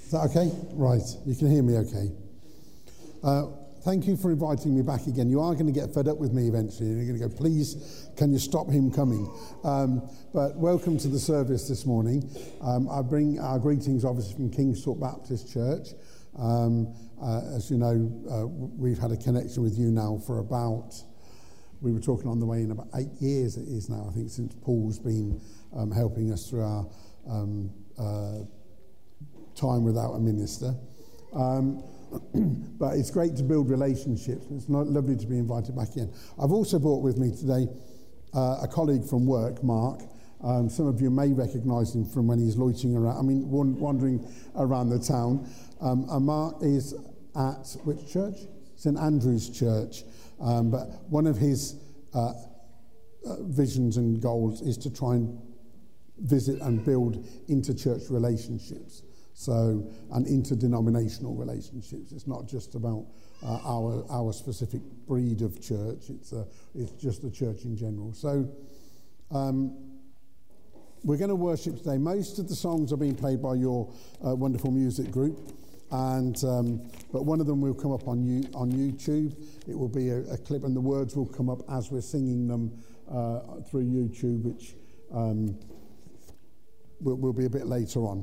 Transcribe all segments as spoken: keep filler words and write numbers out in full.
Is that okay? Right, you can hear me okay. Uh, thank you for inviting me back again. You are going to get fed up with me eventually. You're going to go, please, can you stop him coming? Um, but welcome to the service this morning. Um, I bring our greetings, obviously, from Kingsthorpe Baptist Church. Um, uh, as you know, uh, we've had a connection with you now for about, we were talking on the way in, about eight years it is now, I think, since Paul's been um, helping us through our um, uh, time without a minister. Um, but it's great to build relationships. It's not lovely to be invited back in. I've also brought with me today uh, a colleague from work, Mark. Um, some of you may recognise him from when he's loitering around, I mean, wandering around the town. Um, and Mark is at which church? St Andrew's Church. Um, but one of his uh, uh, visions and goals is to try and visit and build inter-church relationships. So, and interdenominational relationships. It's not just about uh, our our specific breed of church. It's a, it's just the church in general. So, um, we're going to worship today. Most of the songs are being played by your uh, wonderful music group, and um, but one of them will come up on you on YouTube. It will be a, a clip, and the words will come up as we're singing them uh, through YouTube, which um, will, will be a bit later on.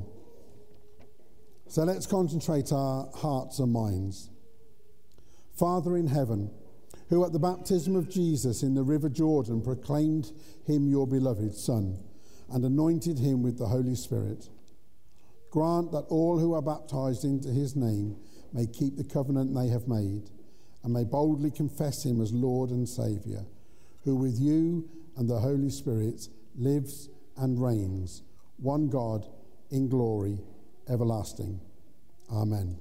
So let's concentrate our hearts and minds. Father in heaven, who at the baptism of Jesus in the river Jordan proclaimed him your beloved Son and anointed him with the Holy Spirit, grant that all who are baptized into his name may keep the covenant they have made and may boldly confess him as Lord and Saviour, who with you and the Holy Spirit lives and reigns, one God in glory everlasting. Amen.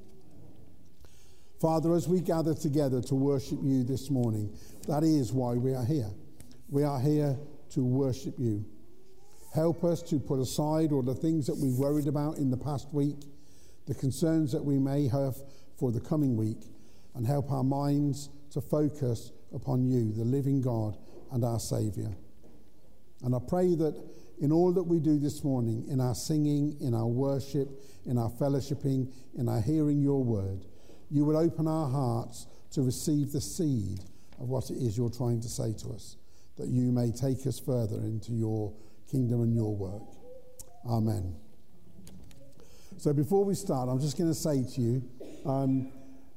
Father, as we gather together to worship you this morning, that is why we are here. We are here to worship you. Help us to put aside all the things that we've worried about in the past week, the concerns that we may have for the coming week, and help our minds to focus upon you, the living God and our Saviour. And I pray that in all that we do this morning, in our singing, in our worship, in our fellowshipping, in our hearing your word, you would open our hearts to receive the seed of what it is you're trying to say to us, that you may take us further into your kingdom and your work. Amen. So before we start, I'm just going to say to you, um,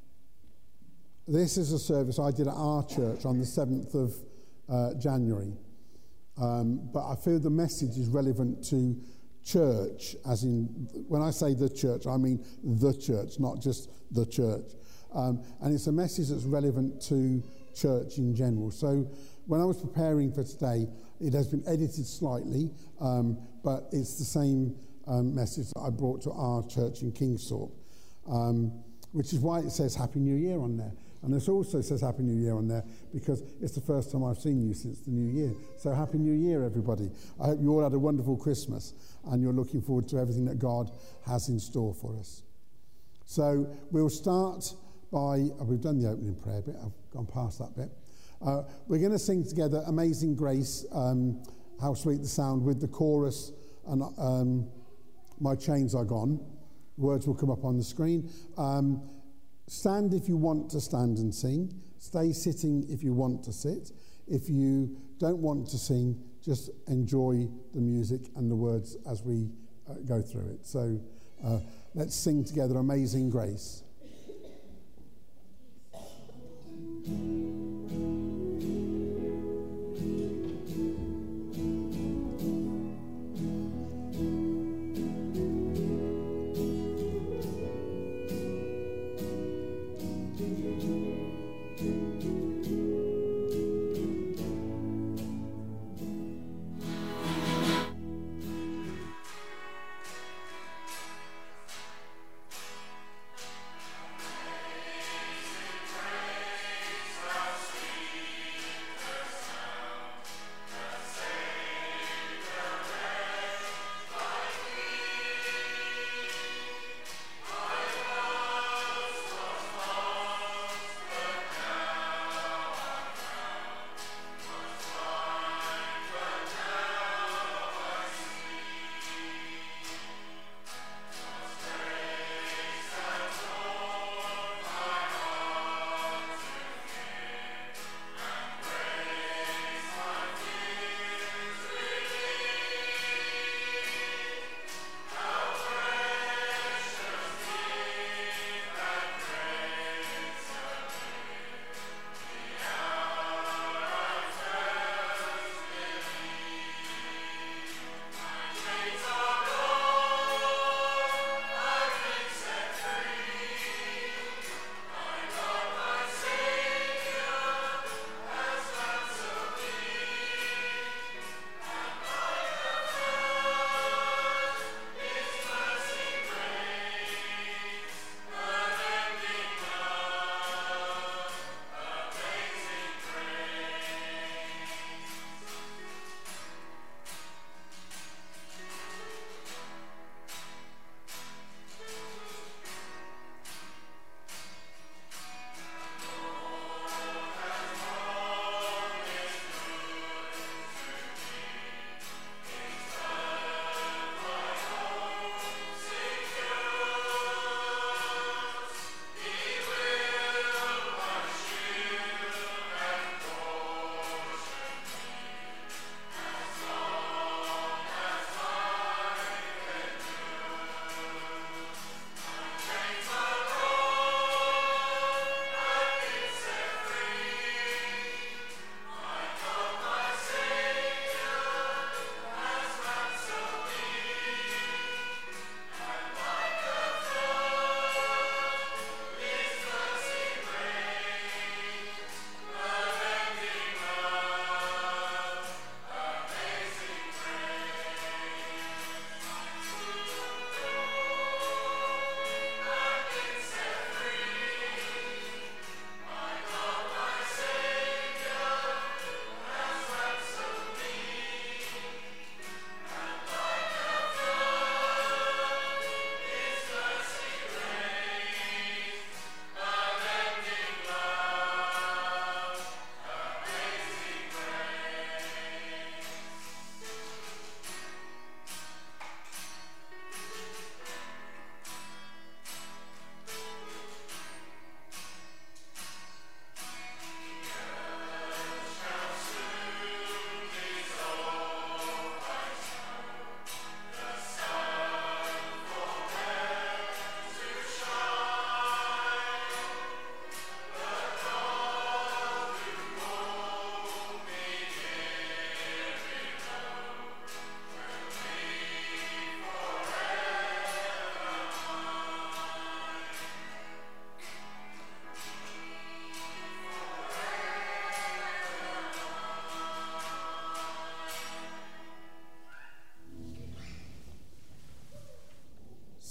this is a service I did at our church on the seventh of uh, January. Um, but I feel the message is relevant to church, as in, when I say the church, I mean the church, not just the church. Um, and it's a message that's relevant to church in general. So when I was preparing for today, it has been edited slightly, um, but it's the same um, message that I brought to our church in Kingsthorpe, um, which is why it says Happy New Year on there. And it also says Happy New Year on there because it's the first time I've seen you since the new year. So Happy New Year, everybody. I hope you all had a wonderful Christmas and you're looking forward to everything that God has in store for us. So we'll start by, oh, we've done the opening prayer bit. I've gone past that bit. Uh, we're going to sing together Amazing Grace, um, How Sweet the Sound, with the chorus and um, My Chains Are Gone. Words will come up on the screen. Um, Stand if you want to stand and sing. Stay sitting if you want to sit. If you don't want to sing, just enjoy the music and the words as we uh, go through it. So uh, let's sing together Amazing Grace.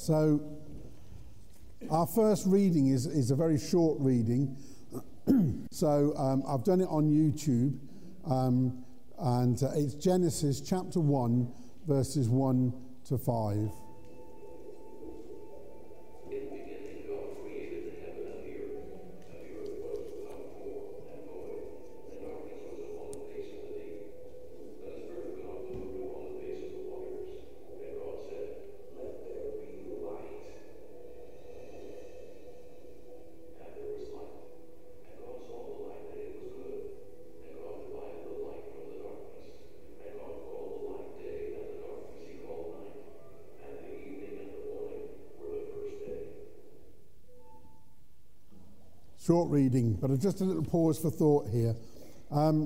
So our first reading is, is a very short reading. so um, I've done it on YouTube, um, and uh, it's Genesis chapter one, verses one to five. Short reading, but just a little pause for thought here. Um,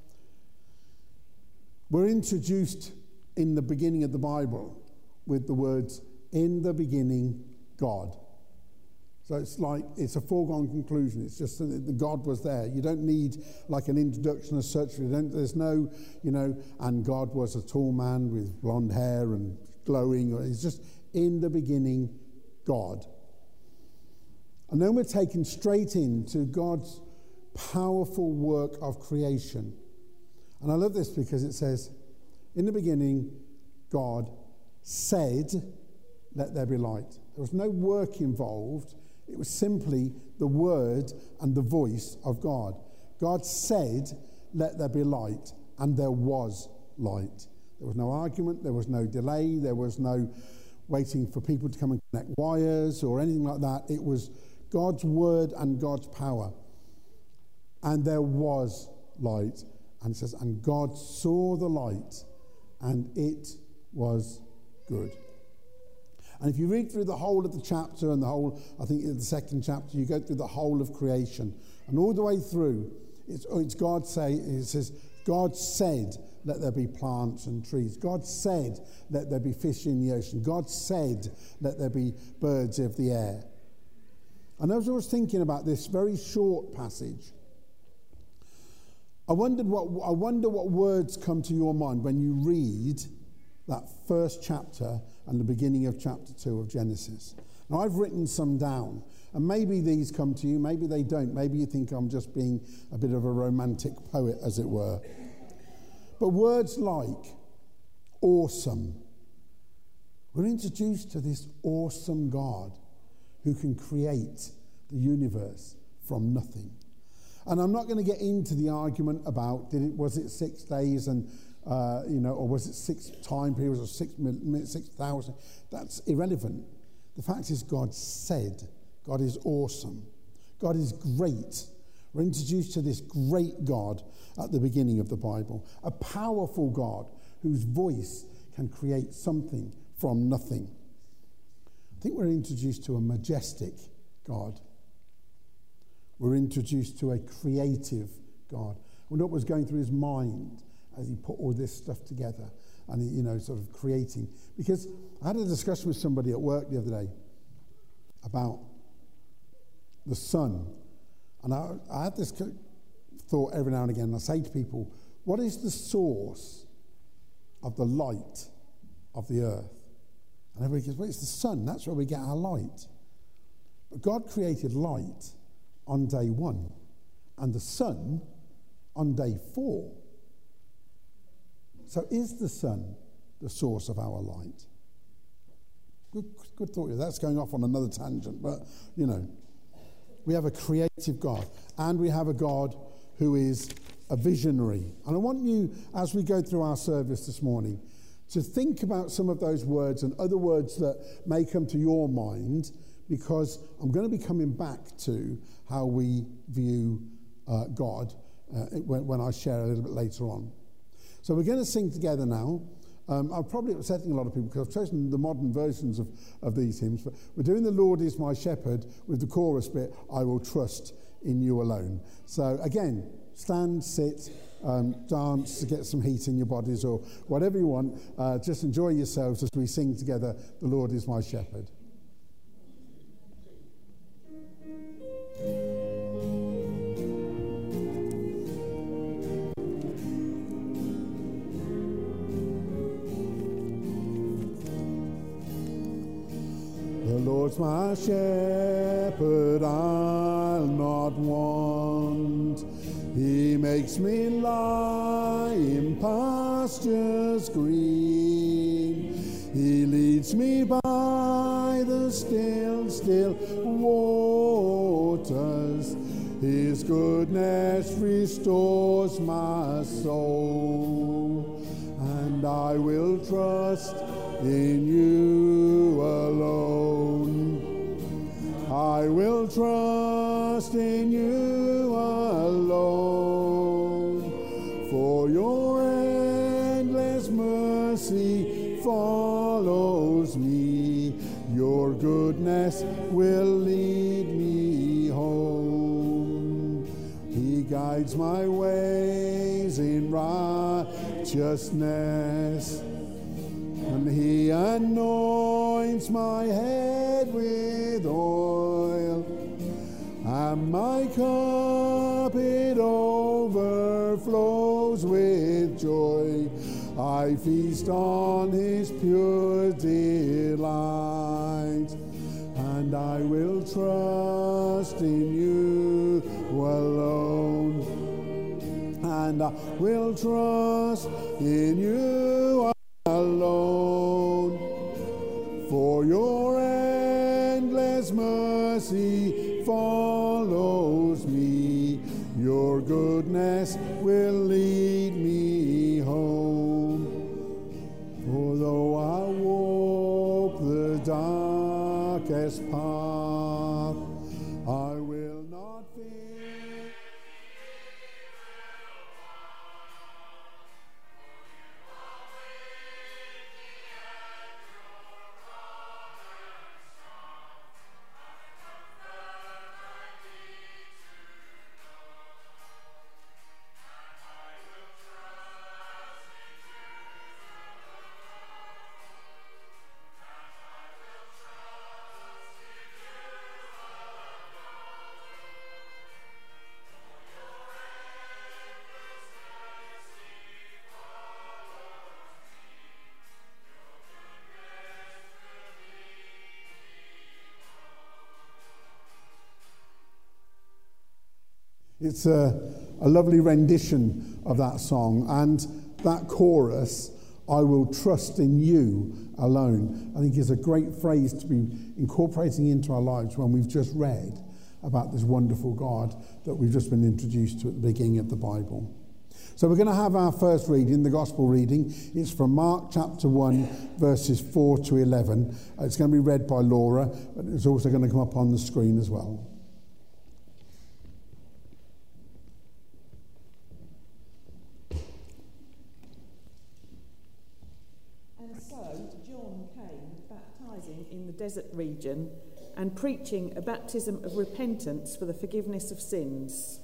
we're introduced in the beginning of the Bible with the words, in the beginning, God. So it's like, it's a foregone conclusion. It's just that the God was there. You don't need like an introduction as such. You don't, there's no, you know, and God was a tall man with blonde hair and glowing. It's just, in the beginning, God. And then we're taken straight into God's powerful work of creation. And I love this because it says, in the beginning, God said, let there be light. There was no work involved. It was simply the word and the voice of God. God said, let there be light, and there was light. There was no argument, there was no delay, there was no waiting for people to come and connect wires or anything like that. It was God's word and God's power. And there was light. And it says, and God saw the light, and it was good. And if you read through the whole of the chapter and the whole, I think in the second chapter, you go through the whole of creation. And all the way through, it's, it's God say, it says, God said, let there be plants and trees. God said, let there be fish in the ocean. God said, let there be birds of the air. And as I was thinking about this very short passage, I wondered what I wonder what words come to your mind when you read that first chapter and the beginning of chapter two of Genesis. Now, I've written some down, and maybe these come to you, maybe they don't. Maybe you think I'm just being a bit of a romantic poet, as it were. But words like awesome. We're introduced to this awesome God who can create the universe from nothing. And I'm not going to get into the argument about did it was it six days and uh, you know, or was it six time periods or six minutes, six thousand? That's irrelevant. The fact is, God said, God is awesome. God is great. We're introduced to this great God at the beginning of the Bible, a powerful God whose voice can create something from nothing. I think we're introduced to a majestic God. We're introduced to a creative God. I wonder what was going through his mind as he put all this stuff together and, he, you know, sort of creating. Because I had a discussion with somebody at work the other day about the sun. And I, I had this thought every now and again. And I say to people, what is the source of the light of the earth? And everybody goes, well, it's the sun. That's where we get our light. But God created light on day one and the sun on day four. So is the sun the source of our light? Good, good thought. That's going off on another tangent, but, you know, we have a creative God, and we have a God who is a visionary. And I want you, as we go through our service this morning, to think about some of those words and other words that may come to your mind, because I'm going to be coming back to how we view uh, God uh, when, when I share a little bit later on. So we're going to sing together now. Um, I'm probably upsetting a lot of people because I've chosen the modern versions of, of these hymns, but we're doing The Lord is my shepherd with the chorus bit, I will trust in you alone. So again, stand, sit, um, dance, get some heat in your bodies or whatever you want. Uh, just enjoy yourselves as we sing together, The Lord is my shepherd. The Lord's my shepherd, I'll not want. He makes me lie in pastures green. He leads me by the still, still waters. His goodness restores my soul. And I will trust in you alone. I will trust in you alone. For your endless mercy follows me. Your goodness will lead me home. He guides my ways in righteousness, and he anoints my head with oil, and my cup it overflows with joy. I feast on his pure delight, and I will trust in you alone. And I will trust in you alone. For your endless mercy follows me. Your goodness will lead me home. For though I walk the darkest path, I will not fear. It's a, a lovely rendition of that song, and that chorus, I will trust in you alone, I think is a great phrase to be incorporating into our lives when we've just read about this wonderful God that we've just been introduced to at the beginning of the Bible. So we're going to have our first reading, the Gospel reading. It's from Mark chapter one, verses four to eleven. It's going to be read by Laura, but it's also going to come up on the screen as well. In the desert region and preaching a baptism of repentance for the forgiveness of sins.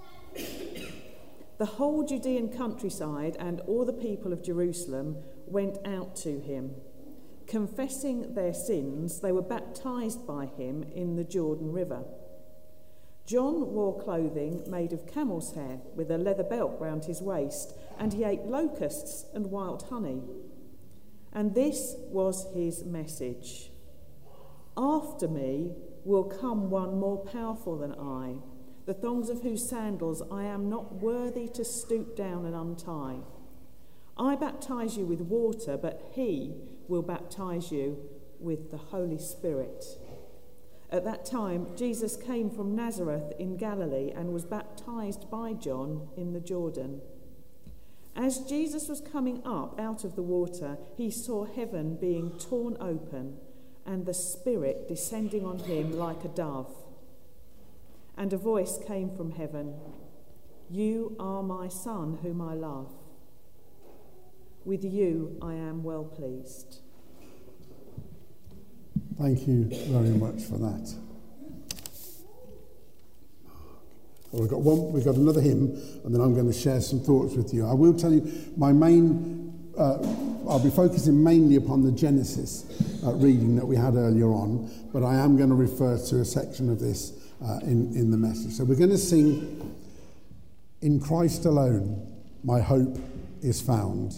The whole Judean countryside and all the people of Jerusalem went out to him. Confessing their sins, they were baptized by him in the Jordan River. John wore clothing made of camel's hair with a leather belt round his waist, and he ate locusts and wild honey. And this was his message: after me will come one more powerful than I, the thongs of whose sandals I am not worthy to stoop down and untie. I baptize you with water, but he will baptize you with the Holy Spirit. At that time, Jesus came from Nazareth in Galilee and was baptized by John in the Jordan. As Jesus was coming up out of the water, he saw heaven being torn open and the Spirit descending on him like a dove. And a voice came from heaven: "You are my Son, whom I love. With you I am well pleased." Thank you very much for that. Well, we've got one, we've got another hymn, and then I'm going to share some thoughts with you. I will tell you, my main, uh, I'll be focusing mainly upon the Genesis uh, reading that we had earlier on, but I am going to refer to a section of this uh, in, in the message. So we're going to sing, "In Christ alone, my hope is found."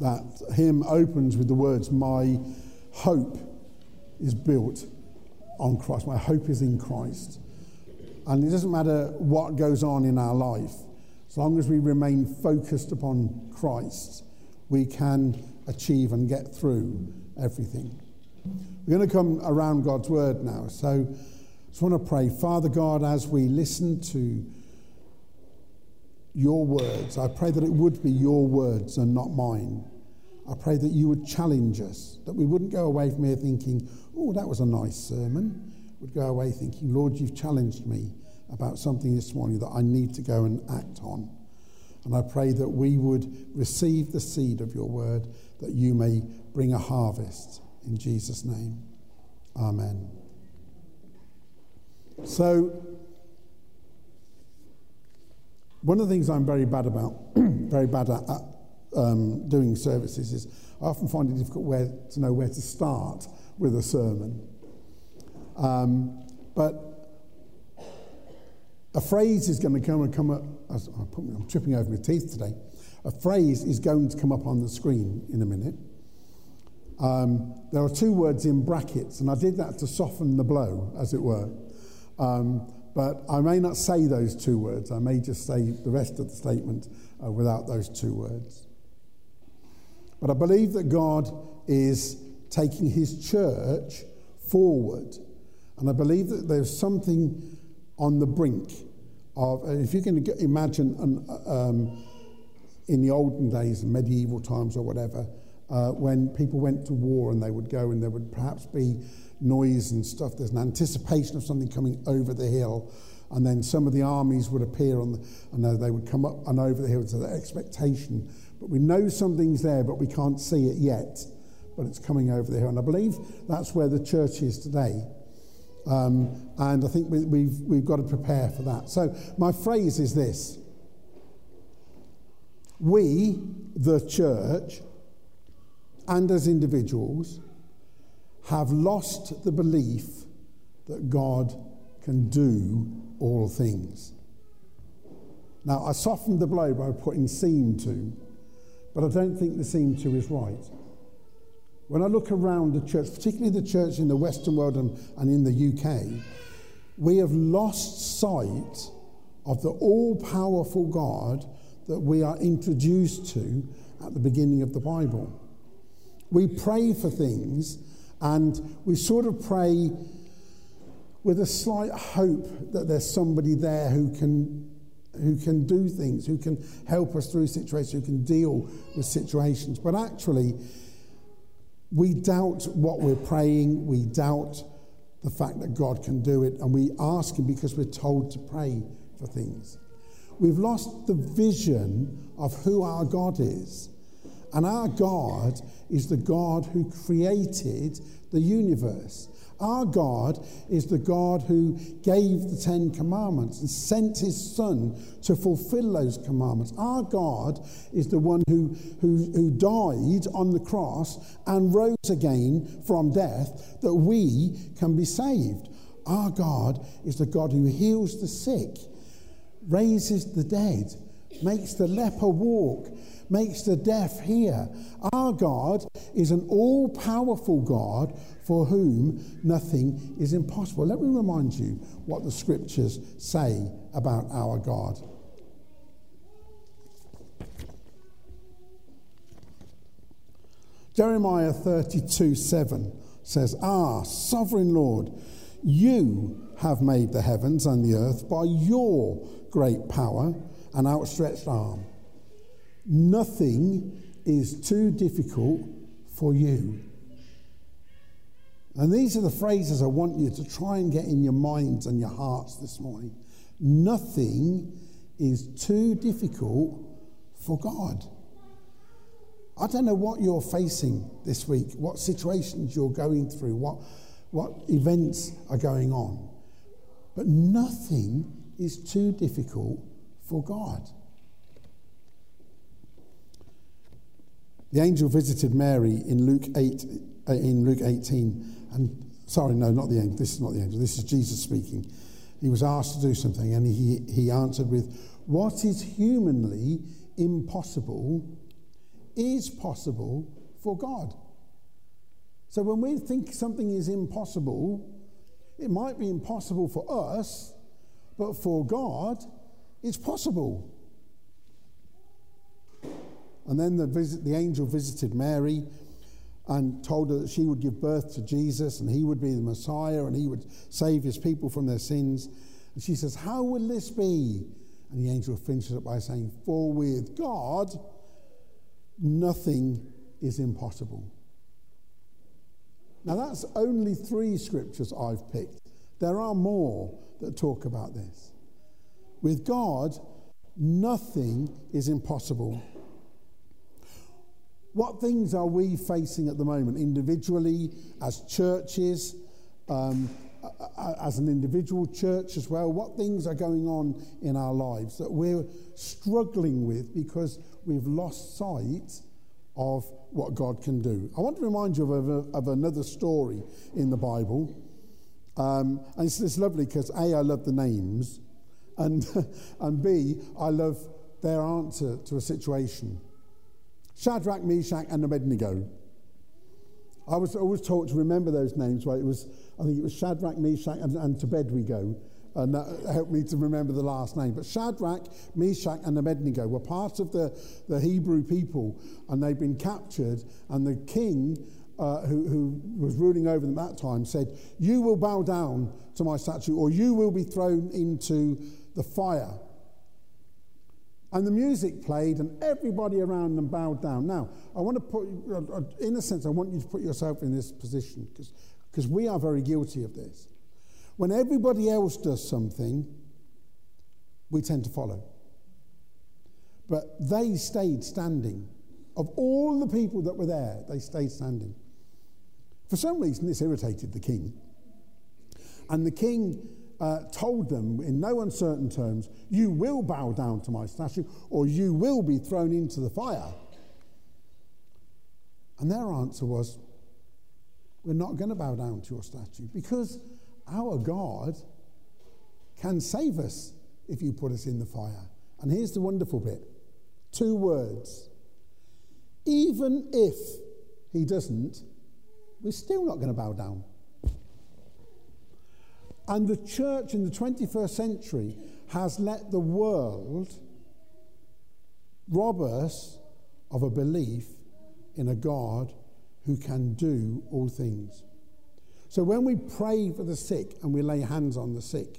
that hymn opens with the words, my hope is built on Christ. My hope is in Christ. And it doesn't matter what goes on in our life, as long as we remain focused upon Christ, we can achieve and get through everything. We're going to come around God's word now. So I just want to pray. Father God, as we listen to your words, I pray that it would be your words and not mine. I pray that you would challenge us, that we wouldn't go away from here thinking, oh, that was a nice sermon. We'd go away thinking, Lord, you've challenged me about something this morning that I need to go and act on. And I pray that we would receive the seed of your word, that you may bring a harvest. In Jesus' name, amen. So, one of the things I'm very bad about, very bad at, at um, doing services is I often find it difficult where, to know where to start with a sermon. Um, but a phrase is going to come and come up. As I put, I'm tripping over my teeth today. A phrase is going to come up on the screen in a minute. Um, there are two words in brackets, and I did that to soften the blow, as it were. Um, but I may not say those two words. I may just say the rest of the statement uh, without those two words. But I believe that God is taking his church forward. And I believe that there's something on the brink of, if you can imagine an, um, in the olden days, medieval times or whatever, uh, when people went to war and they would go and there would perhaps be noise and stuff, there's an anticipation of something coming over the hill, and then some of the armies would appear on the, and they would come up and over the hill to the expectation. But we know something's there, but we can't see it yet, but it's coming over the hill. And I believe that's where the church is today. Um, and I think we, we've, we've got to prepare for that. So my phrase is this. We, the church, and as individuals, have lost the belief that God can do all things. Now, I softened the blow by putting seem to, but I don't think the seem to is right. When I look around the church, particularly the church in the Western world and, and in the U K, we have lost sight of the all-powerful God that we are introduced to at the beginning of the Bible. We pray for things, and we sort of pray with a slight hope that there's somebody there who can who can do things, who can help us through situations, who can deal with situations. But actually, we doubt what we're praying, we doubt the fact that God can do it, and we ask him because we're told to pray for things. We've lost the vision of who our God is. And our God is the God who created the universe. Our God is the God who gave the Ten Commandments and sent his Son to fulfill those commandments. Our God is the one who, who, who died on the cross and rose again from death that we can be saved. Our God is the God who heals the sick, raises the dead, makes the leper walk, makes the deaf hear. Our God is an all-powerful God for whom nothing is impossible. Let me remind you what the scriptures say about our God. Jeremiah thirty-two seven says, "Ah, sovereign Lord, you have made the heavens and the earth by your great power and outstretched arm. Nothing is too difficult for you." And these are the phrases I want you to try and get in your minds and your hearts this morning. Nothing is too difficult for God. I don't know what you're facing this week, what situations you're going through, what, what events are going on. But nothing is too difficult for God. The angel visited Mary in Luke eight, uh, in Luke eighteen, and sorry, no, not the angel. This is not the angel. This is Jesus speaking. He was asked to do something, and he he answered with, "What is humanly impossible is possible for God. So when we think something is impossible, it might be impossible for us, but for God, it's possible. And then the, visit, the angel visited Mary and told her that she would give birth to Jesus and he would be the Messiah and he would save his people from their sins. And she says, how will this be? And the angel finishes up by saying, for with God, nothing is impossible. Now that's only three scriptures I've picked. There are more that talk about this. With God, nothing is impossible. What things are we facing at the moment, individually, as churches, um, as an individual church as well? What things are going on in our lives that we're struggling with because we've lost sight of what God can do? I want to remind you of, a, of another story in the Bible. Um, and it's, it's lovely because A, I love the names, and, and B, I love their answer to a situation. Shadrach, Meshach, and Abednego. I was always taught to remember those names, right? It was, I think it was Shadrach, Meshach, and, and to bed we go. And that helped me to remember the last name. But Shadrach, Meshach, and Abednego were part of the, the Hebrew people, and they'd been captured, and the king uh, who, who was ruling over them at that time said, you will bow down to my statue, or you will be thrown into the fire. And the music played, and everybody around them bowed down. Now, I want to put, in a sense, I want you to put yourself in this position, because because we are very guilty of this. When everybody else does something, we tend to follow. But they stayed standing. Of all the people that were there, they stayed standing. For some reason, this irritated the king. And the king uh, told them in no uncertain terms, you will bow down to my statue, or you will be thrown into the fire. And their answer was, we're not going to bow down to your statue, because our God can save us if you put us in the fire. And here's the wonderful bit. Two words. Even if he doesn't, we're still not going to bow down. And the church in the twenty-first century has let the world rob us of a belief in a God who can do all things. So when we pray for the sick and we lay hands on the sick,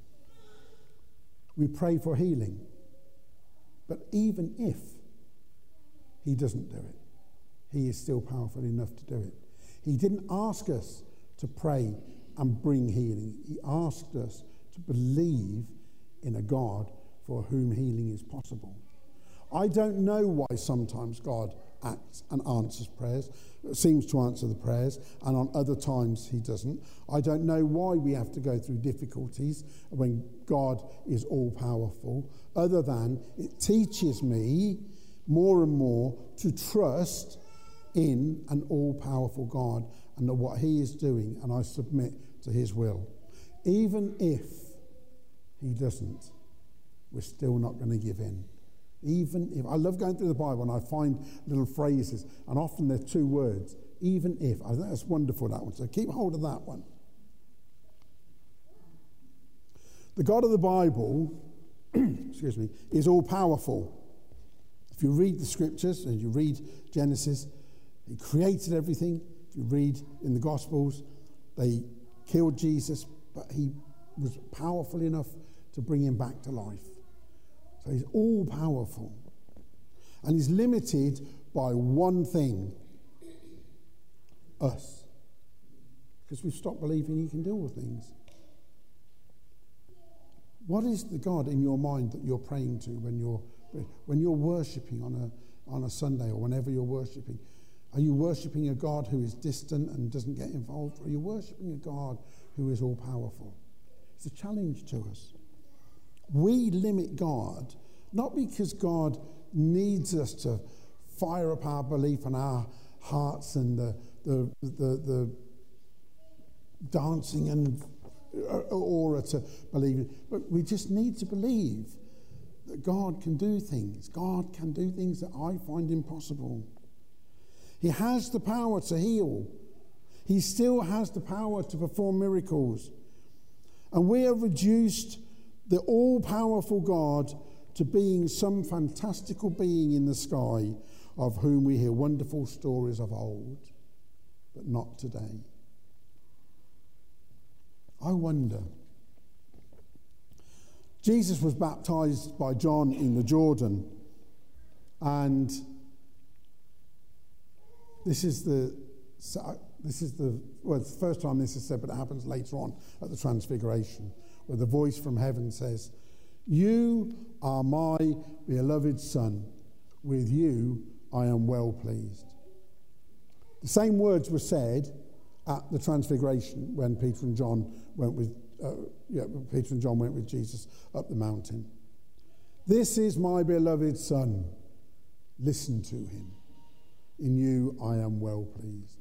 we pray for healing. But even if he doesn't do it, he is still powerful enough to do it. He didn't ask us to pray and bring healing. He asked us to believe in a God for whom healing is possible. I don't know why sometimes God acts and answers prayers, seems to answer the prayers, and on other times he doesn't. I don't know why we have to go through difficulties when God is all-powerful, other than it teaches me more and more to trust in an all-powerful God and what he is doing, and I submit to his will. Even if he doesn't, we're still not going to give in. Even if, I love going through the Bible and I find little phrases, and often they're two words. Even if. I think that's wonderful, that one. So keep hold of that one. The God of the Bible, excuse me, is all powerful. If you read the scriptures and you read Genesis, he created everything. If you read in the Gospels, they killed Jesus, but he was powerful enough to bring him back to life. So he's all powerful. And he's limited by one thing. Us. Because we've stopped believing he can do all things. What is the God in your mind that you're praying to when you're when you're worshipping on a on a Sunday or whenever you're worshipping? Are you worshipping a God who is distant and doesn't get involved? Or are you worshipping a God who is all powerful? It's a challenge to us. We limit God, not because God needs us to fire up our belief and our hearts and the the the, the dancing and aura to believe it, but we just need to believe that God can do things. God can do things that I find impossible. He has the power to heal. He still has the power to perform miracles. And we have reduced the all-powerful God to being some fantastical being in the sky of whom we hear wonderful stories of old, but not today. I wonder. Jesus was baptized by John in the Jordan, and this is the this is the well, it's the first time this is said, but it happens later on at the Transfiguration, where the voice from heaven says, "You are my beloved Son; with you I am well pleased." The same words were said at the Transfiguration when Peter and John went with uh, yeah, Peter and John went with Jesus up the mountain. "This is my beloved Son; listen to him. In you I am well pleased."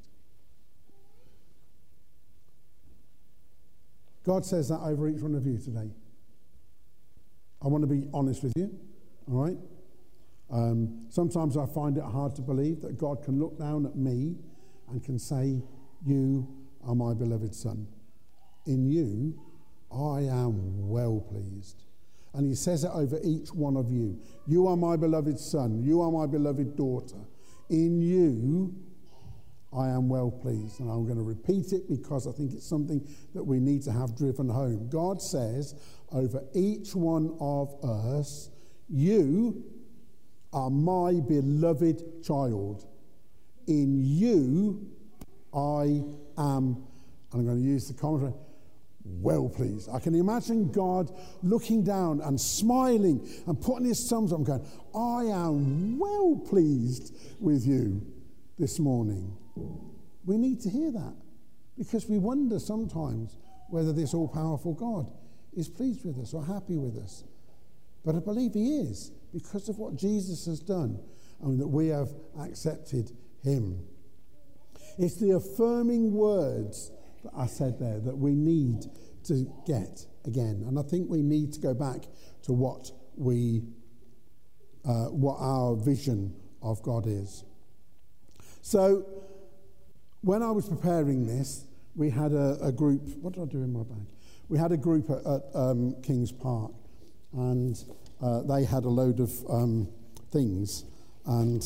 God says that over each one of you today. I want to be honest with you, all right? Um, sometimes I find it hard to believe that God can look down at me and can say, "You are my beloved Son. In you I am well pleased." And he says it over each one of you. "You are my beloved son. You are my beloved daughter. In you I am well pleased." And I'm going to repeat it because I think it's something that we need to have driven home. God says over each one of us, "You are my beloved child. In you I am," and I'm going to use the commentary, "well pleased." I can imagine God looking down and smiling and putting his thumbs up and going, "I am well pleased with you this morning." We need to hear that, because we wonder sometimes whether this all-powerful God is pleased with us or happy with us. But I believe he is, because of what Jesus has done and that we have accepted him. It's the affirming words that I said there that we need to get again. And I think we need to go back to what we, uh, what our vision of God is. So when I was preparing this, we had a, a group. What did I do in my bag? We had a group at, at um, Kings Park, and uh, they had a load of um, things. And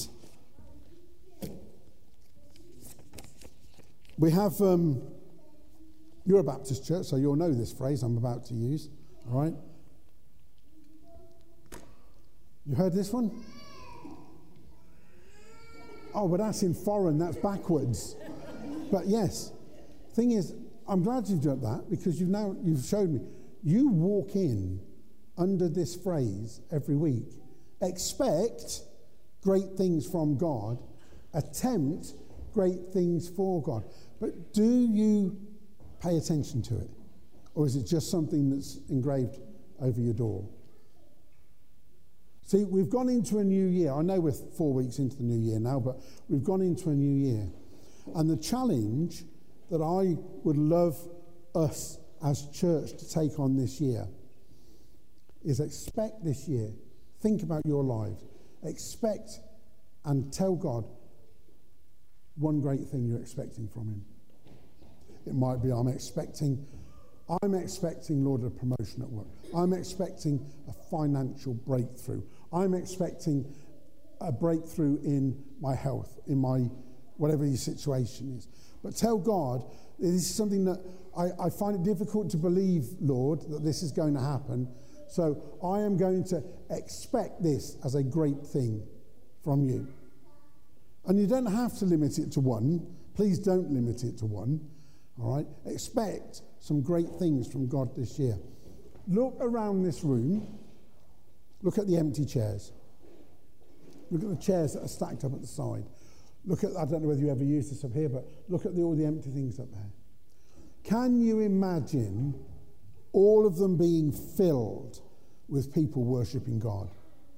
we have, um, you're a Baptist church, so you'll know this phrase I'm about to use, all right? You heard this one? Oh, but that's in foreign, that's backwards. But yes, thing is, I'm glad you've done that, because you've now, you've showed me, you walk in under this phrase every week. Expect great things from God, attempt great things for God. But do you pay attention to it? Or is it just something that's engraved over your door? See, we've gone into a new year. I know we're four weeks into the new year now, but we've gone into a new year. And the challenge that I would love us as church to take on this year is expect this year. Think about your lives. Expect and tell God one great thing you're expecting from him. It might be, I'm expecting, I'm expecting, Lord, a promotion at work. I'm expecting a financial breakthrough. I'm expecting a breakthrough in my health, in my, whatever your situation is. But tell God, this is something that I, I find it difficult to believe, Lord, that this is going to happen. So I am going to expect this as a great thing from you. And you don't have to limit it to one. Please don't limit it to one. All right? Expect some great things from God this year. Look around this room. Look at the empty chairs. Look at the chairs that are stacked up at the side. Look at, I don't know whether you ever use this up here, but look at the, all the empty things up there. Can you imagine all of them being filled with people worshipping God?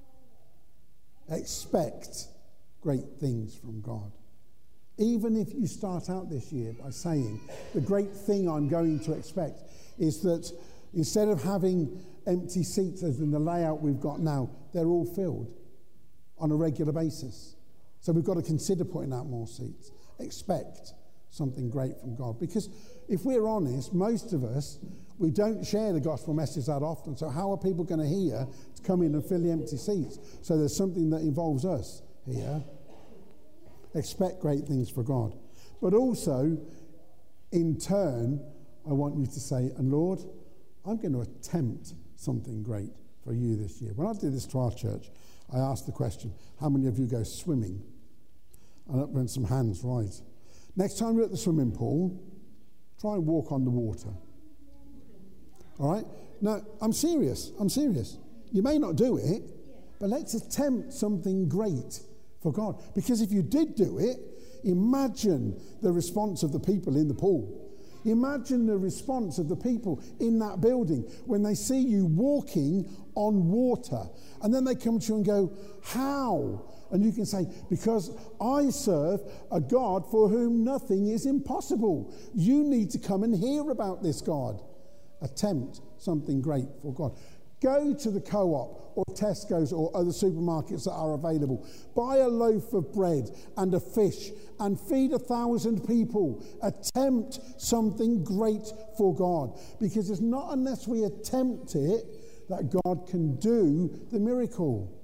Expect great things from God. Even if you start out this year by saying, the great thing I'm going to expect is that Instead of having empty seats as in the layout we've got now, they're all filled on a regular basis. So we've got to consider putting out more seats. Expect something great from God. Because if we're honest, most of us, we don't share the gospel message that often. So how are people going to hear to come in and fill the empty seats? So there's something that involves us here. Expect great things for God. But also, in turn, I want you to say, and Lord, I'm going to attempt something great for you this year. When I did this to our church, I asked the question, how many of you go swimming? And up went some hands, right. Next time you're at the swimming pool, try and walk on the water. All right? Now, I'm serious. I'm serious. You may not do it, but let's attempt something great for God. Because if you did do it, imagine the response of the people in the pool. Imagine the response of the people in that building when they see you walking on water. And then they come to you and go, how? And you can say, because I serve a God for whom nothing is impossible. You need to come and hear about this God. Attempt something great for God. Go to the Co-op or Tesco's or other supermarkets that are available. Buy a loaf of bread and a fish and feed a thousand people. Attempt something great for God. Because it's not unless we attempt it that God can do the miracle.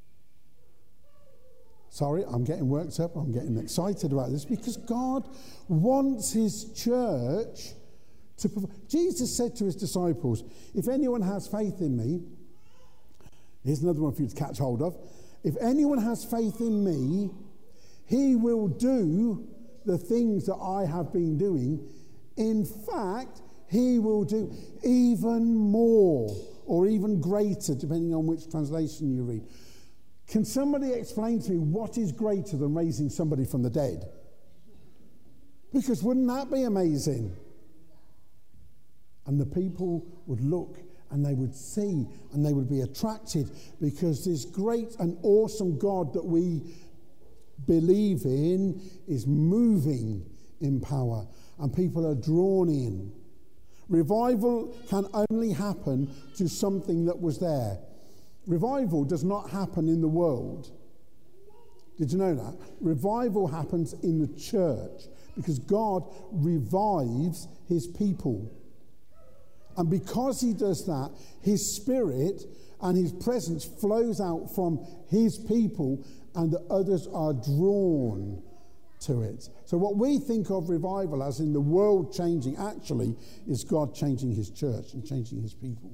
Sorry, I'm getting worked up. I'm getting excited about this because God wants his church to provide. Jesus said to his disciples, if anyone has faith in me, here's another one for you to catch hold of. If anyone has faith in me, he will do the things that I have been doing. In fact, he will do even more or even greater, depending on which translation you read. Can somebody explain to me what is greater than raising somebody from the dead? Because wouldn't that be amazing? And the people would look and they would see and they would be attracted because this great and awesome God that we believe in is moving in power and people are drawn in. Revival can only happen to something that was there. Revival does not happen in the world. Did you know that? Revival happens in the church because God revives his people. And because he does that, his spirit and his presence flows out from his people and the others are drawn to it. So what we think of revival as in the world changing actually is God changing his church and changing his people.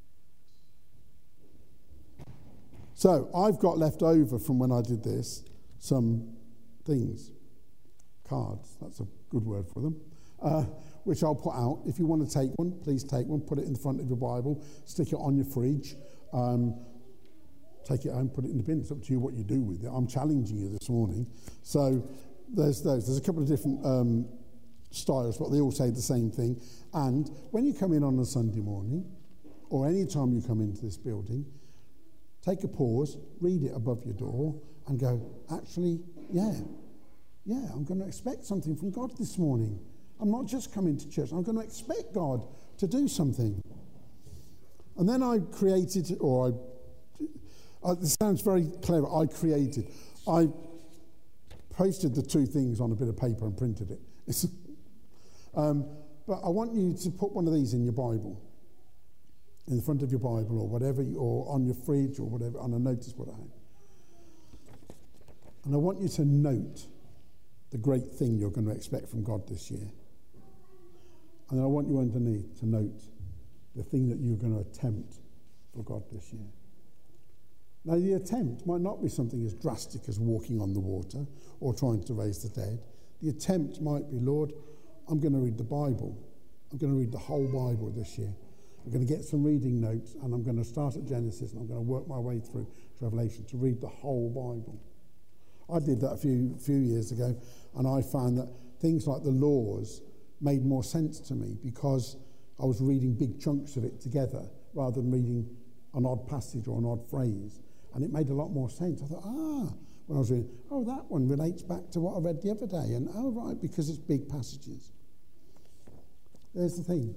So I've got left over from when I did this some things, cards, that's a good word for them, uh, which I'll put out. If you want to take one, please take one, put it in the front of your Bible, stick it on your fridge, um, take it home, put it in the bin. It's up to you what you do with it. I'm challenging you this morning. So there's those. There's a couple of different um, styles, but they all say the same thing. And when you come in on a Sunday morning, or any time you come into this building, take a pause, read it above your door, and go, actually, yeah, yeah, I'm going to expect something from God this morning. I'm not just coming to church. I'm going to expect God to do something. And then I created, or I, uh, this sounds very clever, I created, I posted the two things on a bit of paper and printed it. um, but I want you to put one of these in your Bible, in the front of your Bible or whatever, or on your fridge or whatever, on a notice board at home. And I want you to note the great thing you're going to expect from God this year. And then I want you underneath to note the thing that you're going to attempt for God this year. Now, the attempt might not be something as drastic as walking on the water or trying to raise the dead. The attempt might be, Lord, I'm going to read the Bible. I'm going to read the whole Bible this year. I'm going to get some reading notes and I'm going to start at Genesis and I'm going to work my way through to Revelation to read the whole Bible. I did that a few few years ago and I found that things like the laws made more sense to me because I was reading big chunks of it together rather than reading an odd passage or an odd phrase. And it made a lot more sense. I thought, ah, when I was reading, oh, that one relates back to what I read the other day. And oh, right, because it's big passages. There's the thing.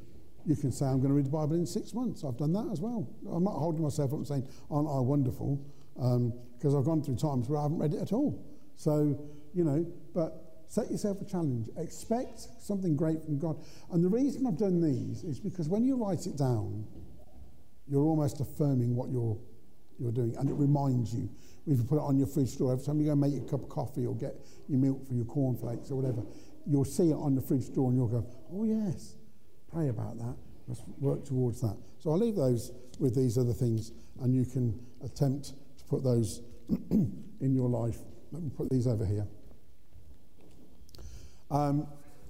You can say, I'm going to read the Bible in six months. I've done that as well. I'm not holding myself up and saying, aren't I wonderful? Because um, I've gone through times where I haven't read it at all. So, you know, but set yourself a challenge. Expect something great from God. And the reason I've done these is because when you write it down, you're almost affirming what you're you're doing, and it reminds you. If you put it on your fridge door, every time you go make your cup of coffee or get your milk for your cornflakes or whatever, you'll see it on the fridge door and you'll go, oh yes, pray about that. Let's work towards that. So I'll leave those with these other things, and you can attempt to put those in your life. Let me put these over here. Um,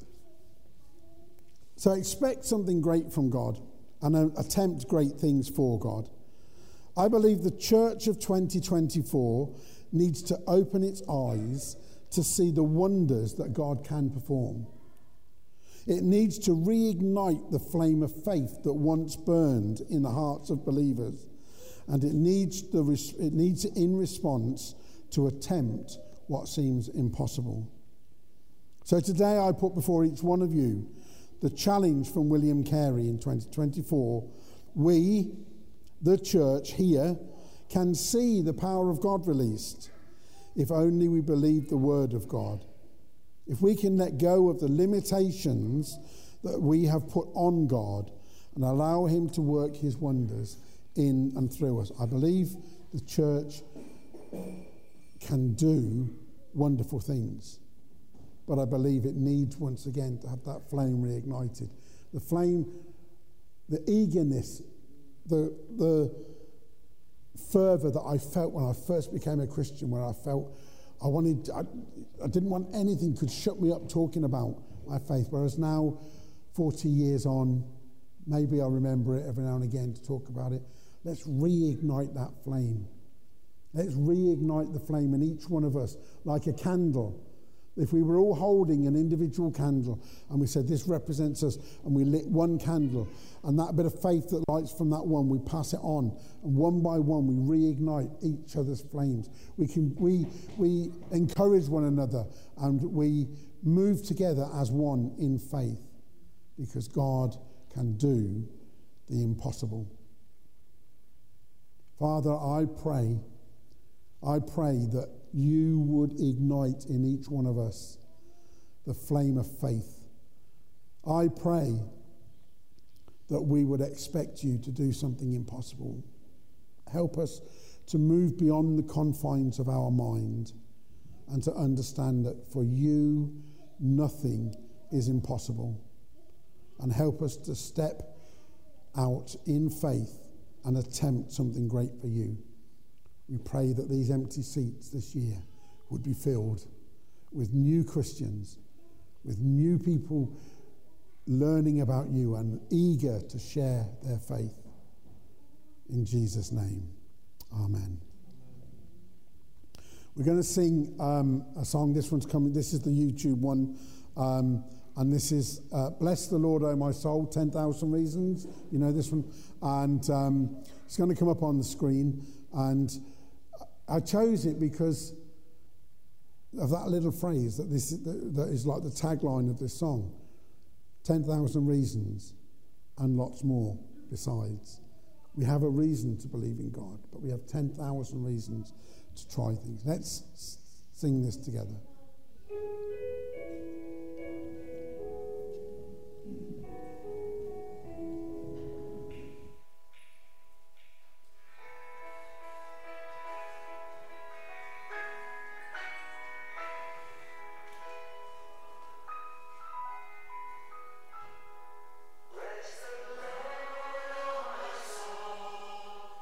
so expect something great from God and uh, attempt great things for God. I believe the church of twenty twenty-four needs to open its eyes to see the wonders that God can perform. It needs to reignite the flame of faith that once burned in the hearts of believers, and it needs the it needs in response to attempt what seems impossible. So today I put before each one of you the challenge from William Carey in twenty twenty-four. We, the church here, can see the power of God released if only we believe the word of God. If we can let go of the limitations that we have put on God and allow him to work his wonders in and through us, I believe the church can do wonderful things. But I believe it needs, once again, to have that flame reignited. The flame, the eagerness, the the fervour that I felt when I first became a Christian, where I felt I wanted, I, I didn't want anything could shut me up talking about my faith. Whereas now, forty years on, maybe I remember it every now and again to talk about it. Let's reignite that flame. Let's reignite the flame in each one of us like a candle. If we were all holding an individual candle and we said this represents us, and we lit one candle, and that bit of faith that lights from that one, we pass it on, and one by one we reignite each other's flames. We can we we encourage one another, and we move together as one in faith, because God can do the impossible. Father, I pray, I pray that you would ignite in each one of us the flame of faith. I pray that we would expect you to do something impossible. Help us to move beyond the confines of our mind and to understand that for you, nothing is impossible. And help us to step out in faith and attempt something great for you. We pray that these empty seats this year would be filled with new Christians, with new people learning about you and eager to share their faith. In Jesus' name, amen. We're going to sing um, a song. This one's coming. This is the YouTube one. Um, and this is uh, Bless the Lord, O my soul, ten thousand Reasons. You know this one. And um, it's going to come up on the screen. And I chose it because of that little phrase that this that is like the tagline of this song. ten thousand reasons and lots more besides. We have a reason to believe in God, but we have ten thousand reasons to try things. Let's sing this together.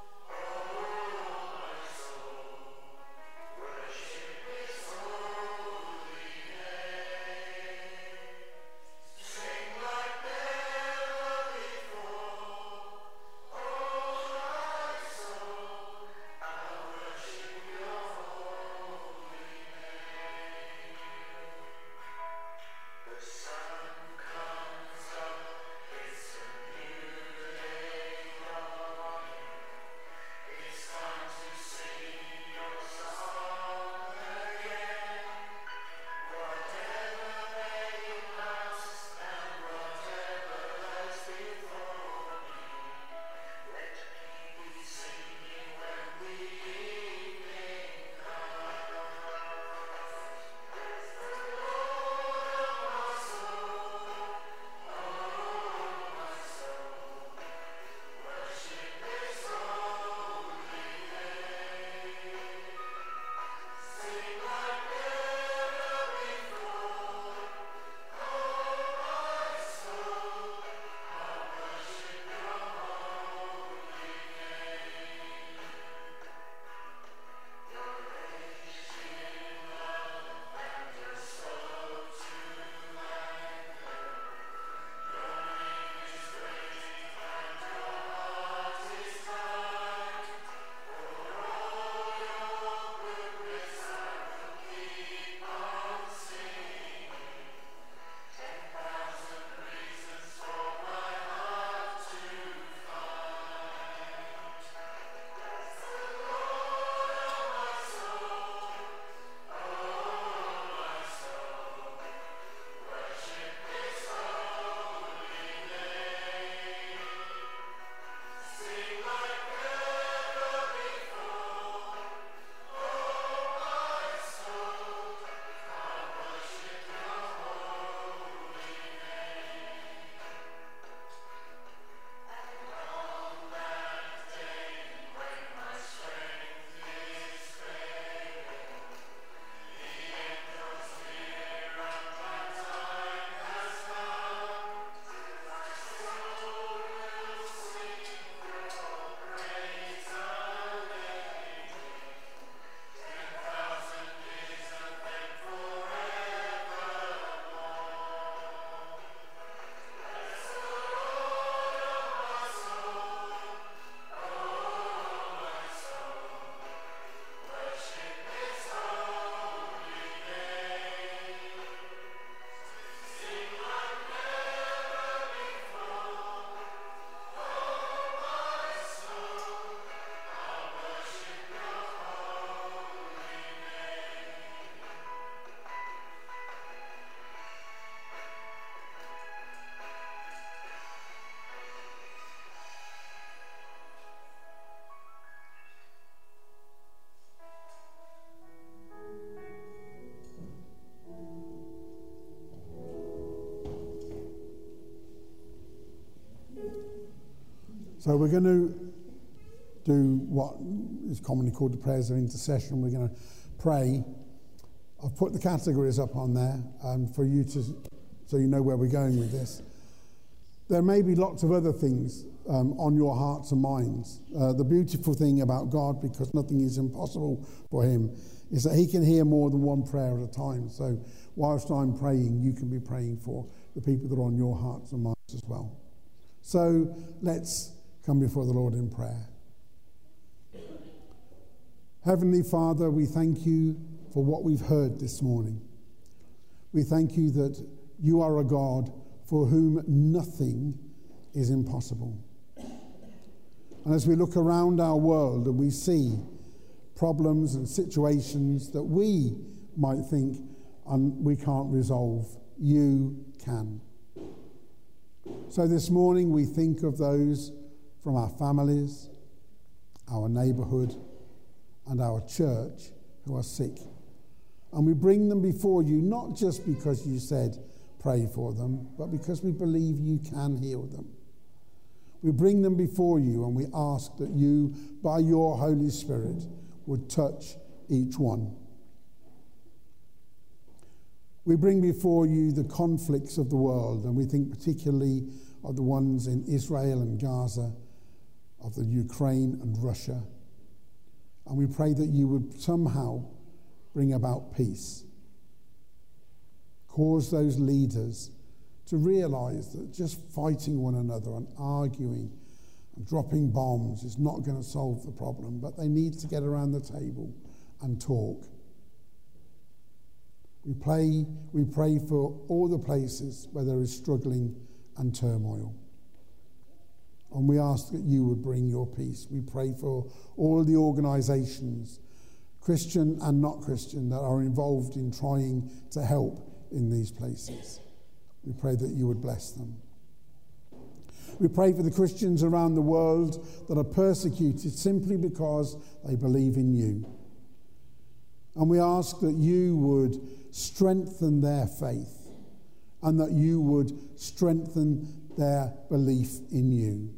Worship His holy So we're going to do what is commonly called the prayers of intercession. We're going to pray. I've put the categories up on there um, for you to, so you know where we're going with this. There may be lots of other things um, on your hearts and minds. Uh, the beautiful thing about God, because nothing is impossible for him, is that he can hear more than one prayer at a time. So whilst I'm praying, you can be praying for the people that are on your hearts and minds as well. So let's come before the Lord in prayer. Heavenly Father, we thank you for what we've heard this morning. We thank you that you are a God for whom nothing is impossible. And as we look around our world and we see problems and situations that we might think um, we can't resolve, you can. So this morning we think of those from our families, our neighbourhood, and our church who are sick. And we bring them before you, not just because you said pray for them, but because we believe you can heal them. We bring them before you and we ask that you, by your Holy Spirit, would touch each one. We bring before you the conflicts of the world, and we think particularly of the ones in Israel and Gaza, of the Ukraine and Russia. And we pray that you would somehow bring about peace. Cause those leaders to realize that just fighting one another and arguing and dropping bombs is not going to solve the problem, but they need to get around the table and talk. We pray, we pray for all the places where there is struggling and turmoil. And we ask that you would bring your peace. We pray for all the organisations, Christian and not Christian, that are involved in trying to help in these places. We pray that you would bless them. We pray for the Christians around the world that are persecuted simply because they believe in you. And we ask that you would strengthen their faith and that you would strengthen their belief in you.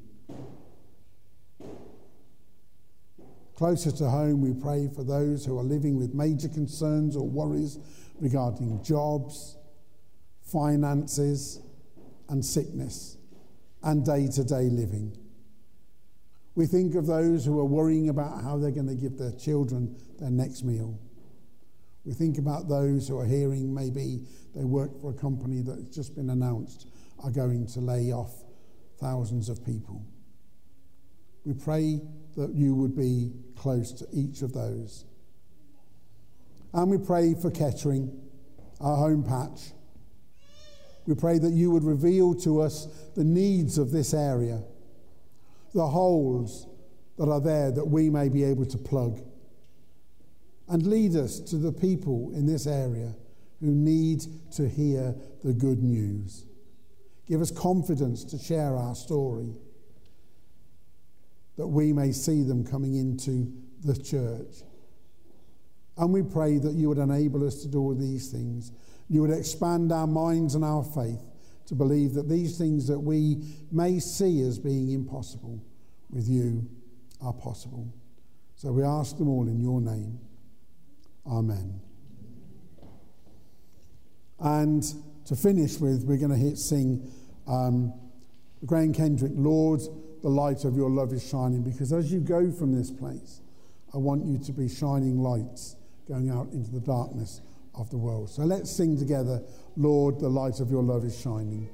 Closer to home, we pray for those who are living with major concerns or worries regarding jobs, finances, and sickness, and day-to-day living. We think of those who are worrying about how they're going to give their children their next meal. We think about those who are hearing maybe they work for a company that's just been announced are going to lay off thousands of people. We pray that you would be close to each of those. And we pray for Kettering, our home patch. We pray that you would reveal to us the needs of this area, the holes that are there that we may be able to plug, and lead us to the people in this area who need to hear the good news. Give us confidence to share our story, that we may see them coming into the church. And we pray that you would enable us to do all these things. You would expand our minds and our faith to believe that these things that we may see as being impossible with you are possible. So we ask them all in your name. Amen. And to finish with, we're going to hit sing um, Graham Kendrick, Lord, the light of your love is shining, because as you go from this place, I want you to be shining lights going out into the darkness of the world. So let's sing together, Lord, the light of your love is shining.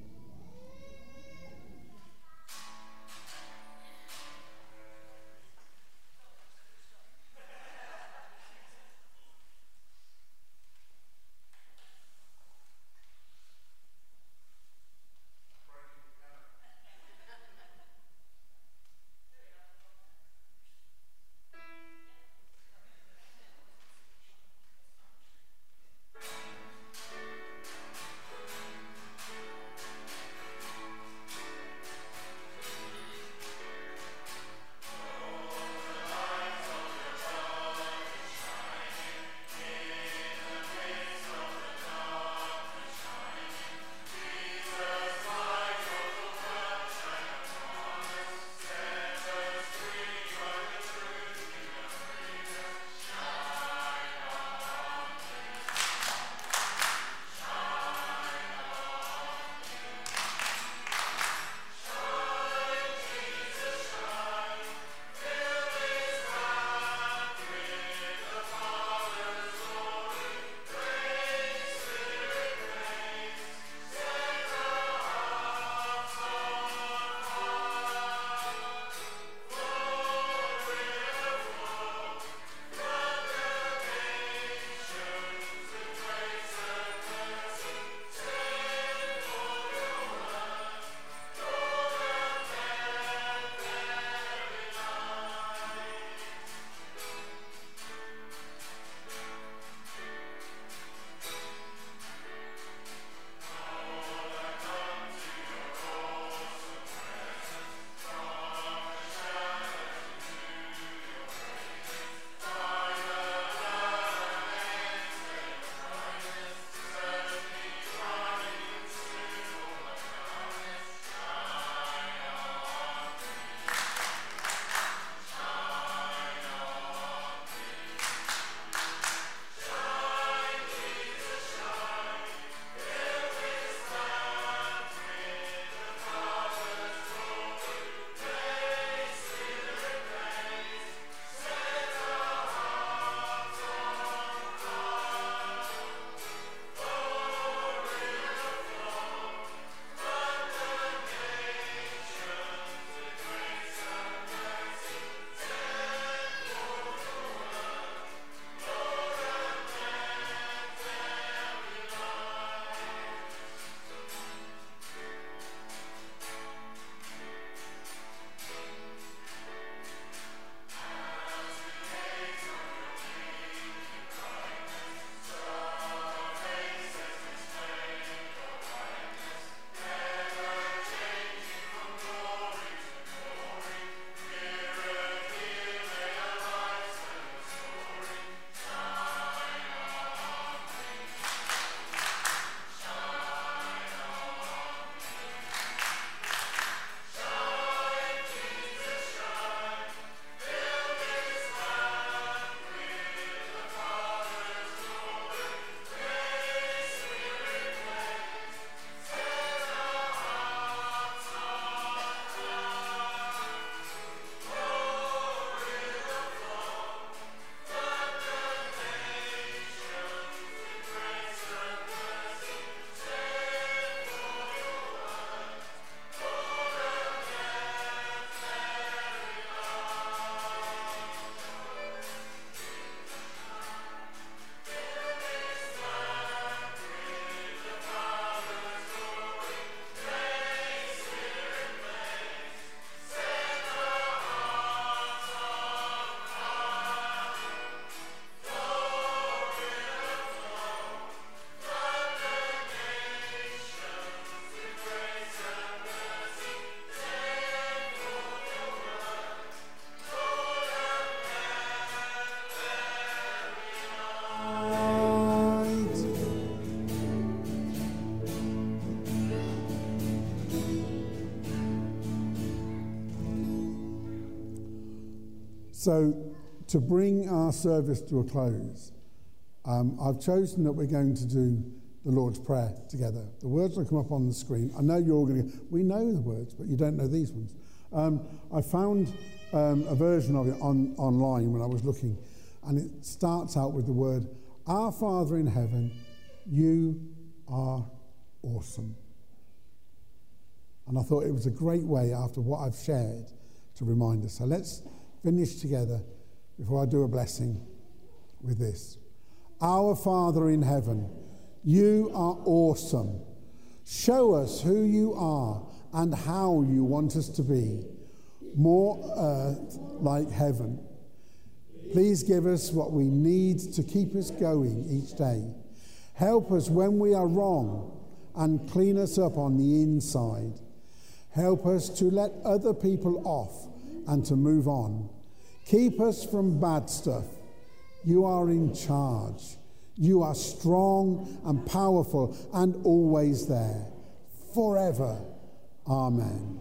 So, to bring our service to a close, um, I've chosen that we're going to do the Lord's Prayer together. The words will come up on the screen. I know you're all going to go, we know the words, but you don't know these ones. Um, I found um, a version of it on, online when I was looking, and it starts out with the word, Our Father in heaven, you are awesome. And I thought it was a great way, after what I've shared, to remind us. So let's finish together before I do a blessing with this. Our Father in heaven, you are awesome. Show us who you are and how you want us to be. More earth like heaven. Please give us what we need to keep us going each day. Help us when we are wrong and clean us up on the inside. Help us to let other people off and to move on. Keep us from bad stuff. You are in charge. You are strong and powerful and always there. Forever. Amen.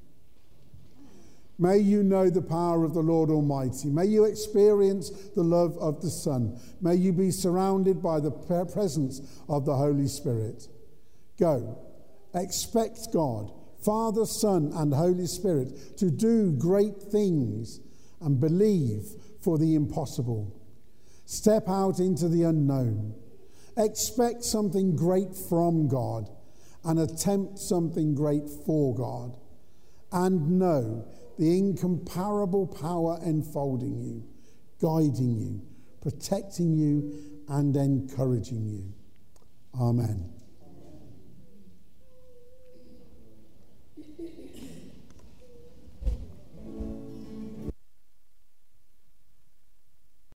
May you know the power of the Lord Almighty. May you experience the love of the Son. May you be surrounded by the presence of the Holy Spirit. Go. Expect God, Father, Son, and Holy Spirit to do great things and believe for the impossible. Step out into the unknown. Expect something great from God and attempt something great for God. And know the incomparable power enfolding you, guiding you, protecting you, and encouraging you. Amen.